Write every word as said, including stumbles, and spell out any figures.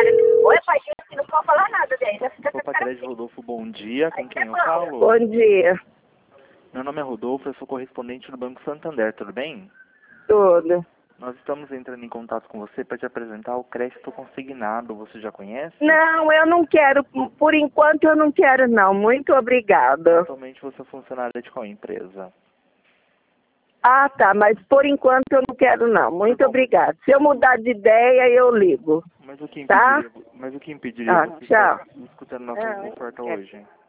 Oi, pai, que não pode falar nada daí. Opa, Crédito Rodolfo, bom dia. Com quem eu falo? Bom dia. Meu nome é Rodolfo, eu sou correspondente do Banco Santander, tudo bem? Tudo. Nós estamos entrando em contato com você para te apresentar o crédito consignado. Você já conhece? Não, eu não quero. Por enquanto eu não quero não. Muito obrigada. Atualmente você é funcionária de qual empresa? Ah, tá. Mas por enquanto eu não quero não. Muito obrigada. Se eu mudar de ideia, eu ligo. Mas o que Tá? impediria, mas o que impediria Ah, você tchau. estar escutando nossa Ah, oferta é. hoje?